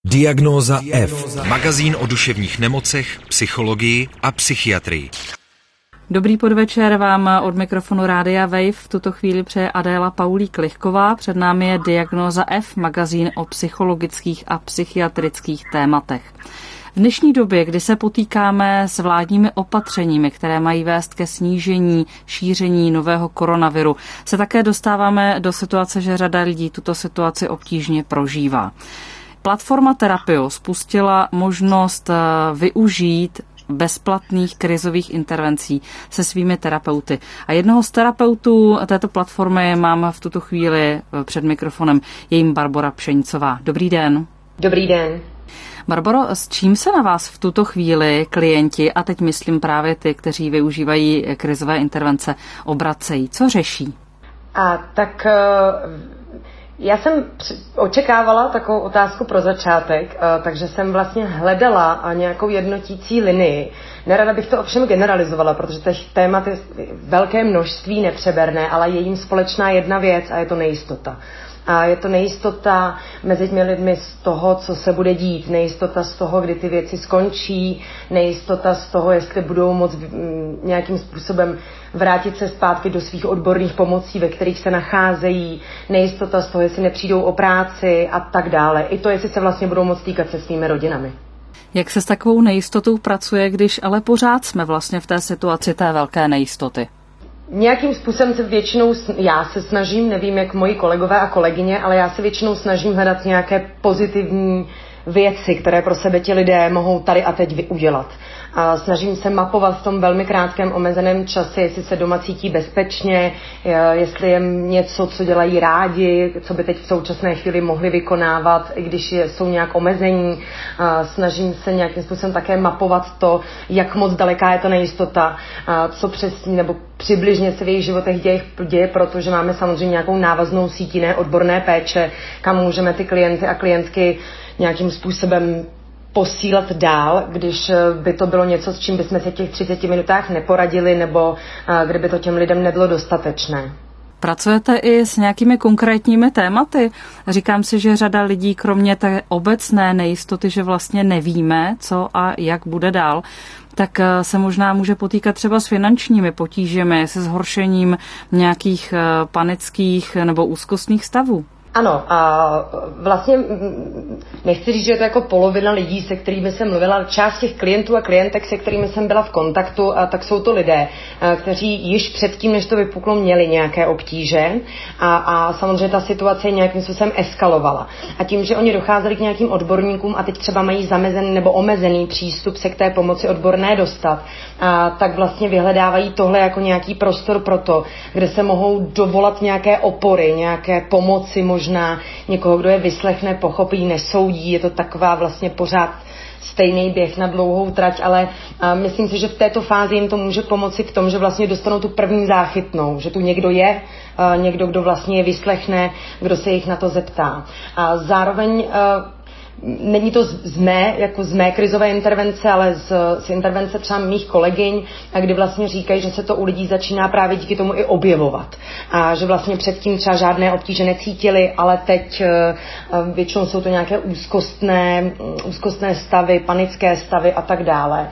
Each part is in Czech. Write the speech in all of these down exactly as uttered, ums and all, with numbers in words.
Diagnóza F. Magazín o duševních nemocech, psychologii a psychiatrii. Dobrý podvečer vám od mikrofonu Rádia Wave. V tuto chvíli přeje Adéla Paulík-Lichková. Před námi je Diagnóza F, magazín o psychologických a psychiatrických tématech. V dnešní době, kdy se potýkáme s vládními opatřeními, které mají vést ke snížení šíření nového koronaviru, se také dostáváme do situace, že řada lidí tuto situaci obtížně prožívá. Platforma Terapio spustila možnost využít bezplatných krizových intervencí se svými terapeuty. A jednoho z terapeutů této platformy mám v tuto chvíli před mikrofonem, je jím Barbora Pšenicová. Dobrý den. Dobrý den. Barboro, s čím se na vás v tuto chvíli klienti, a teď myslím právě ty, kteří využívají krizové intervence, obracejí? Co řeší? A tak já jsem očekávala takovou otázku pro začátek, takže jsem vlastně hledala nějakou jednotící linii. Nerada bych to ovšem generalizovala, protože těch témat je velké množství, nepřeberné, ale je jim společná jedna věc a je to nejistota. A je to nejistota mezi těmi lidmi z toho, co se bude dít, nejistota z toho, kdy ty věci skončí, nejistota z toho, jestli budou moct nějakým způsobem vrátit se zpátky do svých odborných pomocí, ve kterých se nacházejí, nejistota z toho, jestli nepřijdou o práci a tak dále. I to, jestli se vlastně budou moct týkat se svými rodinami. Jak se s takovou nejistotou pracuje, když ale pořád jsme vlastně v té situaci té velké nejistoty? Nějakým způsobem se většinou, já se snažím, nevím jak moji kolegové a kolegyně, ale já se většinou snažím hledat nějaké pozitivní věci, které pro sebe ti lidé mohou tady a teď udělat. A snažím se mapovat v tom velmi krátkém omezeném čase, jestli se doma cítí bezpečně, jestli je něco, co dělají rádi, co by teď v současné chvíli mohli vykonávat, i když jsou nějak omezení. A snažím se nějakým způsobem také mapovat to, jak moc daleká je ta nejistota, a co přesně nebo přibližně se v jejich životech děje, děje, protože máme samozřejmě nějakou návaznou síť jiné odborné péče, kam můžeme ty klienty a klientky nějakým způsobem posílat dál, když by to bylo něco, s čím bychom se v těch třiceti minutách neporadili, nebo kdyby to těm lidem nebylo dostatečné. Pracujete i s nějakými konkrétními tématy? Říkám si, že řada lidí, kromě té obecné nejistoty, že vlastně nevíme, co a jak bude dál, tak se možná může potýkat třeba s finančními potížemi, se zhoršením nějakých panických nebo úzkostných stavů. Ano, a vlastně nechci říct, že je to jako polovina lidí, se kterými jsem mluvila, ale část těch klientů a klientek, se kterými jsem byla v kontaktu, a tak jsou to lidé, kteří již předtím, než to vypuklo, měli nějaké obtíže a, a samozřejmě ta situace nějakým způsobem eskalovala. A tím, že oni docházeli k nějakým odborníkům a teď třeba mají zamezený nebo omezený přístup se k té pomoci odborné dostat, a tak vlastně vyhledávají tohle jako nějaký prostor pro to, kde se mohou dovolat nějaké opory, nějaké pomoci, možná někoho, kdo je vyslechne, pochopí, nesoudí. Je to taková vlastně pořád stejný běh na dlouhou trať, ale a, myslím si, že v této fázi jim to může pomoci v tom, že vlastně dostanou tu první záchytnou, že tu někdo je, a, někdo, kdo vlastně je vyslechne, kdo se jich na to zeptá. A zároveň a, není to z mé, jako z mé krizové intervence, ale z, z intervence třeba mých kolegyň, a kdy vlastně říkají, že se to u lidí začíná právě díky tomu i objevovat. A že vlastně předtím třeba žádné obtíže necítili, ale teď většinou jsou to nějaké úzkostné, úzkostné stavy, panické stavy a tak dále.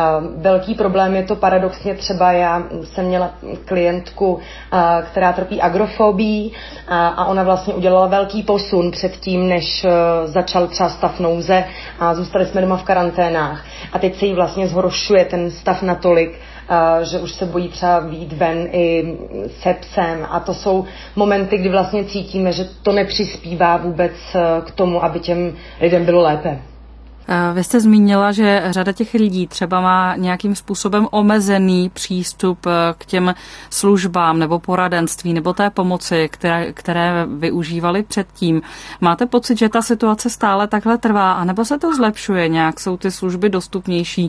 Velký problém je to paradoxně třeba, já jsem měla klientku, která trpí agrofobií, a ona vlastně udělala velký posun předtím, než začal třeba stav nouze a zůstali jsme doma v karanténách. A teď se jí vlastně zhoršuje ten stav natolik, že už se bojí třeba vyjít ven i se psem. A to jsou momenty, kdy vlastně cítíme, že to nepřispívá vůbec k tomu, aby těm lidem bylo lépe. Vy jste zmínila, že řada těch lidí třeba má nějakým způsobem omezený přístup k těm službám nebo poradenství nebo té pomoci, které, které využívali předtím. Máte pocit, že ta situace stále takhle trvá, anebo se to zlepšuje nějak? Jsou ty služby dostupnější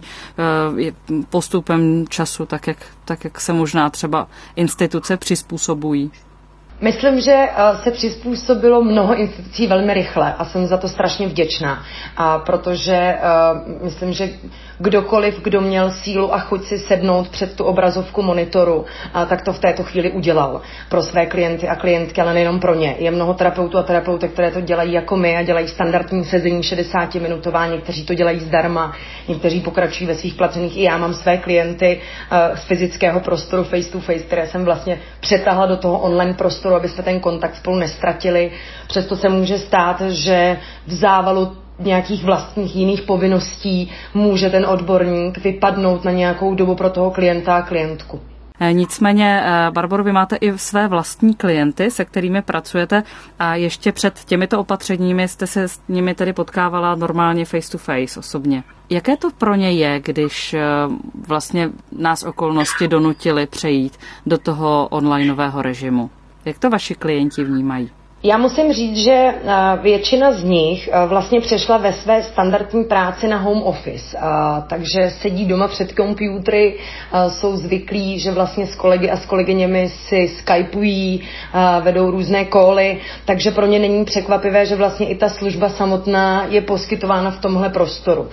postupem času, tak jak, tak jak se možná třeba instituce přizpůsobují? Myslím, že se přizpůsobilo mnoho institucí velmi rychle a jsem za to strašně vděčná, a protože uh, myslím, že kdokoliv, kdo měl sílu a chuť si sednout před tu obrazovku monitoru, uh, tak to v této chvíli udělal pro své klienty a klientky, ale nejenom pro ně. Je mnoho terapeutů a terapeutek, které to dělají jako my a dělají standardní sezení šedesátiminutová, někteří to dělají zdarma, někteří pokračují ve svých placených. I já mám své klienty uh, z fyzického prostoru face to face, které jsem vlastně přetáhla do toho online prostoru, aby jsme ten kontakt spolu nestratili. Přesto se může stát, že v závalu nějakých vlastních jiných povinností může ten odborník vypadnout na nějakou dobu pro toho klienta a klientku. Nicméně, Barboro, vy máte i své vlastní klienty, se kterými pracujete, a ještě před těmito opatřeními jste se s nimi tedy potkávala normálně face to face osobně. Jaké to pro ně je, když vlastně nás okolnosti donutily přejít do toho onlineového režimu? Jak to vaši klienti vnímají? Já musím říct, že většina z nich vlastně přešla ve své standardní práci na home office, takže sedí doma před počítači, jsou zvyklí, že vlastně s kolegy a s kolegyněmi si skypují, vedou různé cally, takže pro ně není překvapivé, že vlastně i ta služba samotná je poskytována v tomhle prostoru.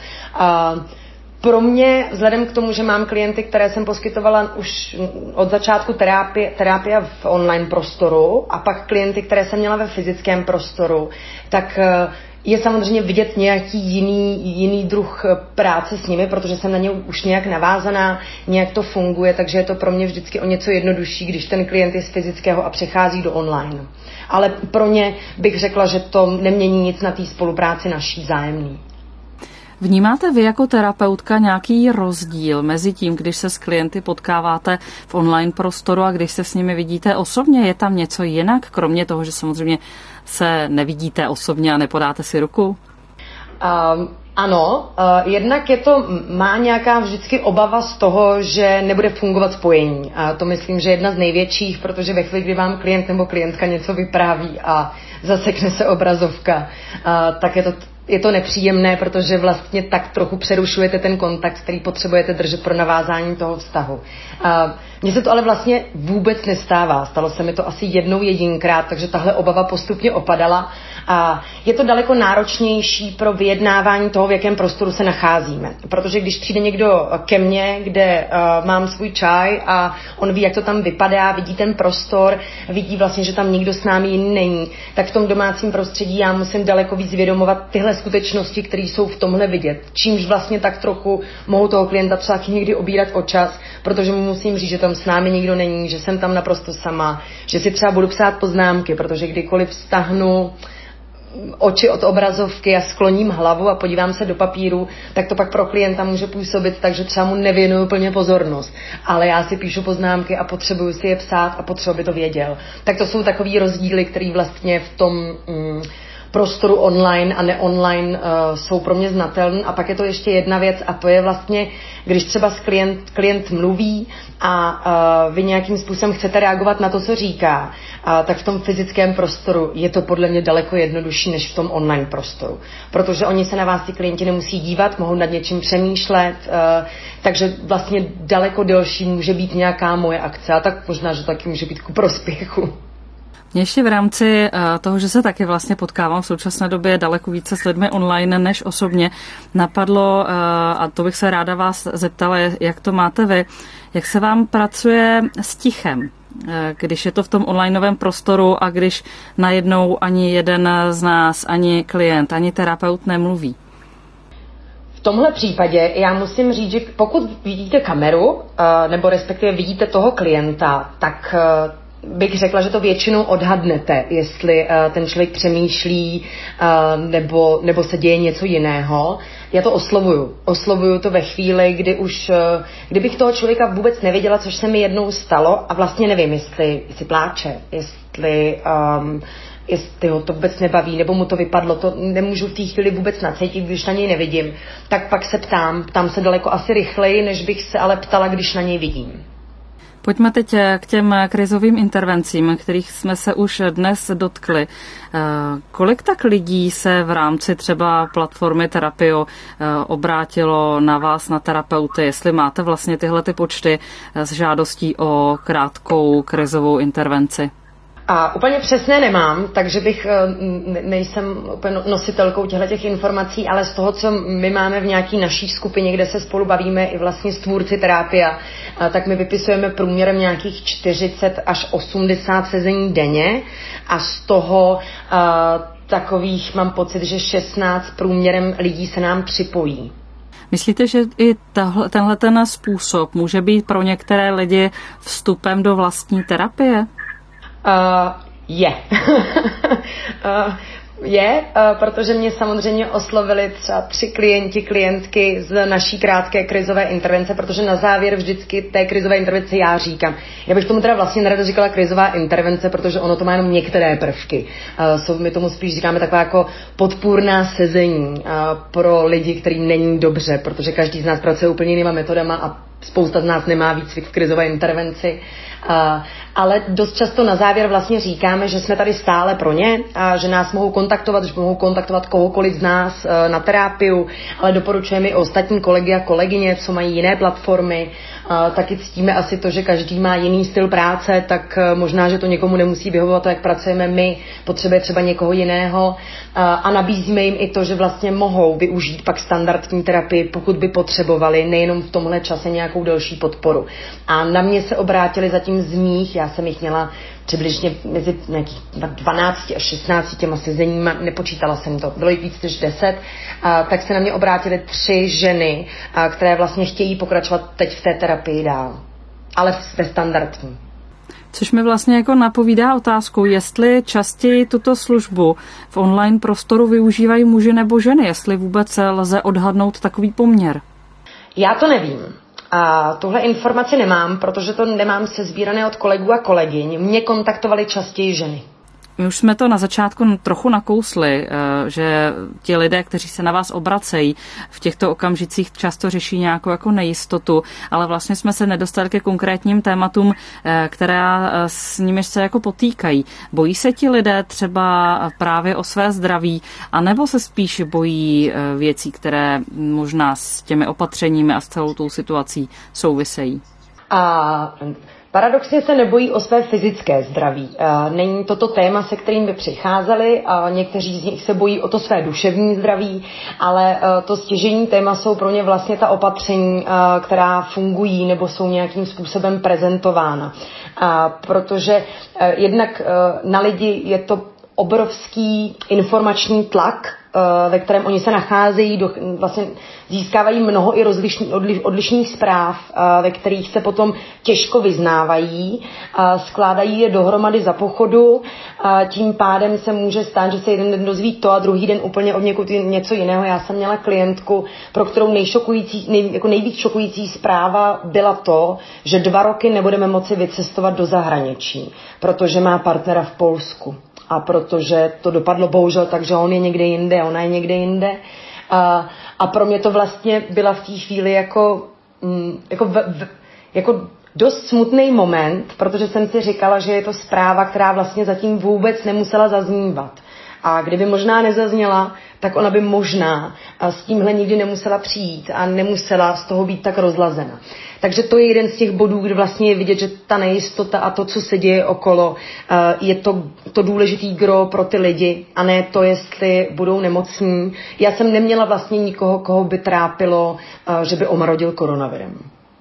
Pro mě, vzhledem k tomu, že mám klienty, které jsem poskytovala už od začátku terapie, terapie v online prostoru a pak klienty, které jsem měla ve fyzickém prostoru, tak je samozřejmě vidět nějaký jiný, jiný druh práce s nimi, protože jsem na ně už nějak navázaná, nějak to funguje, takže je to pro mě vždycky o něco jednodušší, když ten klient je z fyzického a přechází do online. Ale pro ně bych řekla, že to nemění nic na té spolupráci naší vzájemný. Vnímáte vy jako terapeutka nějaký rozdíl mezi tím, když se s klienty potkáváte v online prostoru a když se s nimi vidíte osobně? Je tam něco jinak, kromě toho, že samozřejmě se nevidíte osobně a nepodáte si ruku? Um, ano, uh, jednak je to, má nějaká vždycky obava z toho, že nebude fungovat spojení. A to myslím, že je jedna z největších, protože ve chvíli, kdy vám klient nebo klientka něco vypráví a zasekne se obrazovka, uh, tak je to Je to nepříjemné, protože vlastně tak trochu přerušujete ten kontakt, který potřebujete držet pro navázání toho vztahu. Mně se to ale vlastně vůbec nestává. Stalo se mi to asi jednou jedinkrát, takže tahle obava postupně opadala. A je to daleko náročnější pro vyjednávání toho, v jakém prostoru se nacházíme. Protože když přijde někdo ke mně, kde uh, mám svůj čaj a on ví, jak to tam vypadá, vidí ten prostor, vidí vlastně, že tam nikdo s námi jiný není, tak v tom domácím prostředí já musím daleko víc vědomovat tyhle skutečnosti, které jsou v tomhle vidět. Čímž vlastně tak trochu mohu toho klienta třeba někdy obírat o čas, protože mu musím říct, že tam s námi nikdo není, že jsem tam naprosto sama, že si třeba budu psát poznámky, protože kdykoliv stáhnu oči od obrazovky a skloním hlavu a podívám se do papíru, tak to pak pro klienta může působit tak, že třeba mu nevěnuju plně pozornost. Ale já si píšu poznámky a potřebuju si je psát a potřebuji, aby to věděl. Tak to jsou takový rozdíly, který vlastně v tom mm, prostoru online a ne-online uh, jsou pro mě znatelný. A pak je to ještě jedna věc a to je vlastně, když třeba s klient, klient mluví a uh, vy nějakým způsobem chcete reagovat na to, co říká, uh, tak v tom fyzickém prostoru je to podle mě daleko jednodušší než v tom online prostoru. Protože oni se na vás, ty klienti, nemusí dívat, mohou nad něčím přemýšlet, uh, takže vlastně daleko delší může být nějaká moje akce a tak možná, že taky může být ku prospěchu. Ještě v rámci toho, že se taky vlastně potkávám v současné době daleko více s lidmi online než osobně, napadlo, a to bych se ráda vás zeptala, jak to máte vy, jak se vám pracuje s tichem, když je to v tom onlineovém prostoru a když najednou ani jeden z nás, ani klient, ani terapeut nemluví. V tomhle případě já musím říct, že pokud vidíte kameru, nebo respektive vidíte toho klienta, tak bych řekla, že to většinou odhadnete, jestli uh, ten člověk přemýšlí uh, nebo, nebo se děje něco jiného. Já to oslovuju. Oslovuju to ve chvíli, kdy už, uh, kdybych toho člověka vůbec nevěděla, což se mi jednou stalo a vlastně nevím, jestli, jestli pláče, jestli, um, jestli ho to vůbec nebaví, nebo mu to vypadlo, to nemůžu v té chvíli vůbec nacítit, když na něj nevidím. Tak pak se ptám, ptám se daleko asi rychleji, než bych se ale ptala, když na něj vidím. Pojďme teď k těm krizovým intervencím, kterých jsme se už dnes dotkli. Kolik tak lidí se v rámci třeba platformy Terapio obrátilo na vás, na terapeuty, jestli máte vlastně tyhle ty počty s žádostí o krátkou krizovou intervenci? A úplně přesné nemám, takže bych nejsem úplně nositelkou těchto informací, ale z toho, co my máme v nějaký naší skupině, kde se spolu bavíme i vlastně s tvůrci terapia, tak my vypisujeme průměrem nějakých čtyřicet až osmdesát sezení denně a z toho takových mám pocit, že šestnáct průměrem lidí se nám připojí. Myslíte, že i tahle, tenhle ten způsob může být pro některé lidi vstupem do vlastní terapie? Uh, je. uh, je, uh, protože mě samozřejmě oslovili třeba tři klienti, klientky z naší krátké krizové intervence, protože na závěr vždycky té krizové intervence já říkám. Já bych tomu teda vlastně nerada říkala krizová intervence, protože ono to má jenom některé prvky. Uh, jsou, my tomu spíš říkáme taková jako podpůrná sezení uh, pro lidi, který není dobře, protože každý z nás pracuje úplně jinýma metodama a spousta z nás nemá výcvik v krizové intervenci. Uh, ale dost často na závěr vlastně říkáme, že jsme tady stále pro ně a že nás mohou kontaktovat, že mohou kontaktovat kohokoliv z nás uh, na terapii, ale doporučujeme i ostatní kolegy a kolegyně, co mají jiné platformy. Uh, taky ctíme asi to, že každý má jiný styl práce, tak uh, možná, že to někomu nemusí vyhovovat to, jak pracujeme my, potřebuje třeba někoho jiného uh, a nabízíme jim i to, že vlastně mohou využít pak standardní terapii, pokud by potřebovali, nejenom v tomhle čase nějakou delší podporu. A na mě se obrátili zatím z mých, já jsem jich měla přibližně mezi nějakých dvanácti až šestnácti těma sezeníma, nepočítala jsem to, bylo jich víc než deset, a, tak se na mě obrátily tři ženy, a, které vlastně chtějí pokračovat teď v té terapii dál, ale ve standardní. Což mi vlastně jako napovídá otázku, jestli častěji tuto službu v online prostoru využívají muži nebo ženy, jestli vůbec lze odhadnout takový poměr. Já to nevím. A tuhle informaci nemám, protože to nemám sesbírané od kolegů a kolegyň. Mě kontaktovaly častěji ženy. My už jsme to na začátku trochu nakousli, že ti lidé, kteří se na vás obracejí, v těchto okamžicích často řeší nějakou jako nejistotu, ale vlastně jsme se nedostali ke konkrétním tématům, která s nimi se jako potýkají. Bojí se ti lidé třeba právě o své zdraví, anebo se spíš bojí věcí, které možná s těmi opatřeními a s celou tou situací souvisejí? A paradoxně se nebojí o své fyzické zdraví. Není toto téma, se kterým by přicházeli, a někteří z nich se bojí o to své duševní zdraví, ale to stěžejní téma jsou pro ně vlastně ta opatření, která fungují nebo jsou nějakým způsobem prezentována. Protože jednak na lidi je to obrovský informační tlak, ve kterém oni se nacházejí, do, vlastně získávají mnoho i rozlišný, odli, odlišných zpráv, ve kterých se potom těžko vyznávají, skládají je dohromady za pochodu, tím pádem se může stát, že se jeden den dozví to a druhý den úplně od někud něco jiného. Já jsem měla klientku, pro kterou nejšokující, nej, jako nejvíc šokující zpráva byla to, že dva roky nebudeme moci vycestovat do zahraničí, protože má partnera v Polsku. A protože to dopadlo bohužel tak, že on je někde jinde, ona je někde jinde. A, a pro mě to vlastně byla v té chvíli jako, jako, v, v, jako dost smutný moment, protože jsem si říkala, že je to zpráva, která vlastně zatím vůbec nemusela zaznívat. A kdyby možná nezazněla, tak ona by možná s tímhle nikdy nemusela přijít a nemusela z toho být tak rozlazena. Takže to je jeden z těch bodů, kde vlastně je vidět, že ta nejistota a to, co se děje okolo, je to, to důležitý gro pro ty lidi a ne to, jestli budou nemocní. Já jsem neměla vlastně nikoho, koho by trápilo, že by omrodil koronavirem.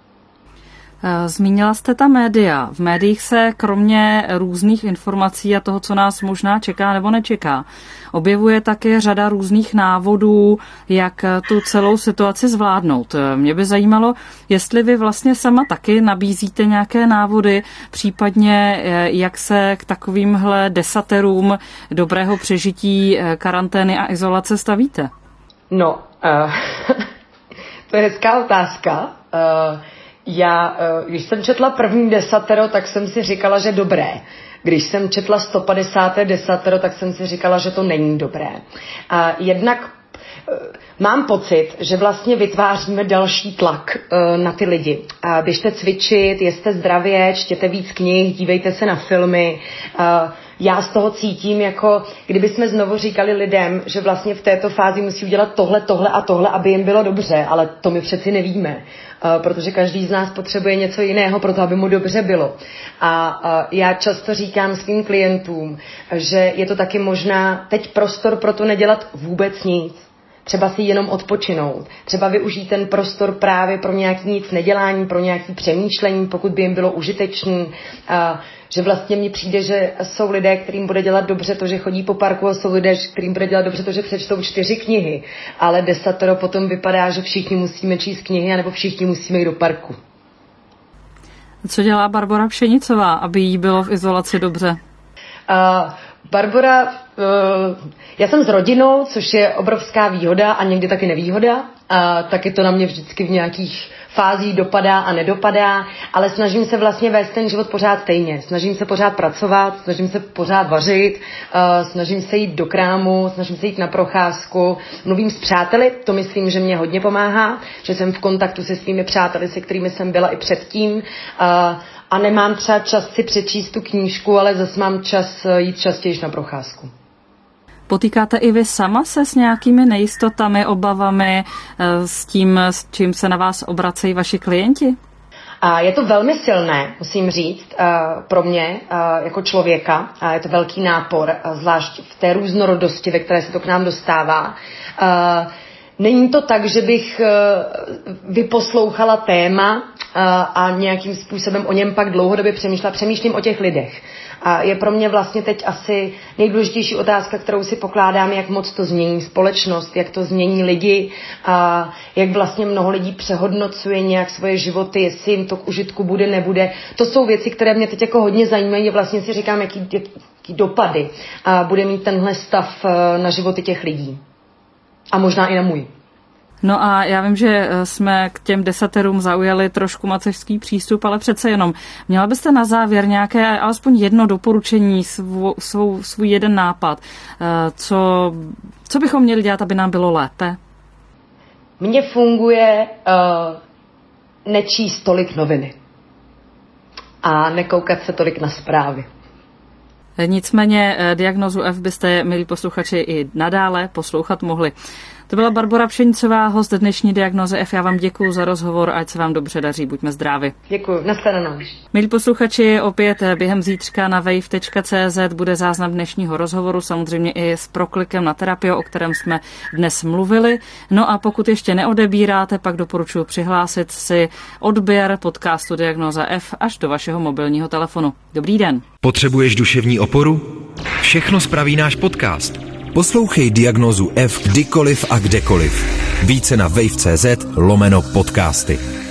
Zmínila jste ta média. V médiích se kromě různých informací a toho, co nás možná čeká nebo nečeká, objevuje také řada různých návodů, jak tu celou situaci zvládnout. Mě by zajímalo, jestli vy vlastně sama taky nabízíte nějaké návody, případně jak se k takovýmhle desaterům dobrého přežití karantény a izolace stavíte? No, uh, to je hezká otázka. Uh, Já, když jsem četla první desatero, tak jsem si říkala, že dobré. Když jsem četla sto padesáté desatero, tak jsem si říkala, že to není dobré. A jednak mám pocit, že vlastně vytváříme další tlak na ty lidi. Běžte cvičit, jeste zdravě, čtěte víc knih, dívejte se na filmy. já z toho cítím, jako kdyby jsme znovu říkali lidem, že vlastně v této fázi musí udělat tohle, tohle a tohle, aby jim bylo dobře, ale to my přeci nevíme, uh, protože každý z nás potřebuje něco jiného pro to, aby mu dobře bylo. A uh, já často říkám svým klientům, že je to taky možná teď prostor pro to nedělat vůbec nic. Třeba si jenom odpočinout, třeba využít ten prostor právě pro nějaký nic nedělání, pro nějaké přemýšlení, pokud by jim bylo užitečný. A že vlastně mně přijde, že jsou lidé, kterým bude dělat dobře to, že chodí po parku, a jsou lidé, kterým bude dělat dobře to, že přečtou čtyři knihy. Ale desatero potom vypadá, že všichni musíme číst knihy, anebo všichni musíme jít do parku. Co dělá Barbora Pšenicová, aby jí bylo v izolaci dobře? Uh, Barbora, uh, já jsem s rodinou, což je obrovská výhoda a někdy taky nevýhoda. A taky to na mě vždycky v nějakých fázích dopadá a nedopadá, ale snažím se vlastně vést ten život pořád stejně. Snažím se pořád pracovat, snažím se pořád vařit, uh, snažím se jít do krámu, snažím se jít na procházku, mluvím s přáteli, to myslím, že mě hodně pomáhá, že jsem v kontaktu se svými přáteli, se kterými jsem byla i předtím. Uh, A nemám třeba čas si přečíst tu knížku, ale zase mám čas jít častěji na procházku. Potýkáte i vy sama se s nějakými nejistotami, obavami, s tím, s čím se na vás obracejí vaši klienti? A je to velmi silné, musím říct, pro mě jako člověka. A je to velký nápor, zvlášť v té různorodosti, ve které se to k nám dostává. Není to tak, že bych vyposlouchala téma a nějakým způsobem o něm pak dlouhodobě přemýšlela. Přemýšlím o těch lidech. A je pro mě vlastně teď asi nejdůležitější otázka, kterou si pokládám, jak moc to změní společnost, jak to změní lidi, a jak vlastně mnoho lidí přehodnocuje nějak svoje životy, jestli jim to k užitku bude, nebude. To jsou věci, které mě teď jako hodně zajímají. Vlastně si říkám, jaký, jaký dopady bude mít tenhle stav na životy těch lidí. A možná i na můj. No a já vím, že jsme k těm desaterům zaujali trošku macešský přístup, ale přece jenom. Měla byste na závěr nějaké, alespoň jedno doporučení, svou, svou, svůj jeden nápad, co, co bychom měli dělat, aby nám bylo lépe? Mně funguje uh, nečíst tolik noviny a nekoukat se tolik na zprávy. Nicméně diagnózu F byste, milí posluchači, i nadále poslouchat mohli. To byla Barbora Pšenicová, host dnešní Diagnózy F. Já vám děkuju za rozhovor, ať se vám dobře daří, buďme zdraví. Děkuju, nashledanou. Milí posluchači, opět během zítřka na wave tečka cé zet bude záznam dnešního rozhovoru, samozřejmě i s proklikem na terapii, o kterém jsme dnes mluvili. No a pokud ještě neodebíráte, pak doporučuji přihlásit si odběr podcastu Diagnóza F až do vašeho mobilního telefonu. Dobrý den. Potřebuješ duševní oporu? Všechno spraví náš podcast. Poslouchej Diagnózu F kdykoliv a kdekoliv. Více na wave tečka cé zet lomeno podcasty.